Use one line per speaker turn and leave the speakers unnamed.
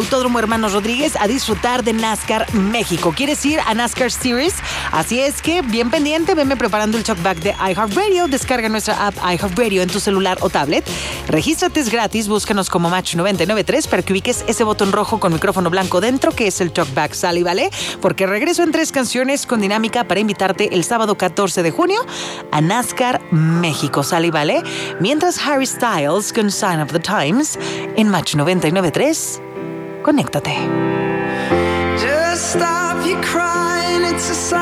Autódromo Hermanos Rodríguez a disfrutar de NASCAR México. ¿Quieres ir a NASCAR Series? Así es que, bien pendiente, venme preparando el talkback de iHeartRadio. Descarga nuestra app iHeartRadio en tu celular o tablet. Regístrate, es gratis. Búscanos como Match 993 para que ubiques ese botón rojo con micrófono blanco dentro, que es el talkback, ¿sale y vale? Porque regreso en 3 canciones con dinámica para invitarte el sábado 14 de junio a NASCAR México, ¿sale y vale? Mientras Harry Styles con Sign of the Times en Match 993. Conéctate.
Just stop your crying, it's a sign.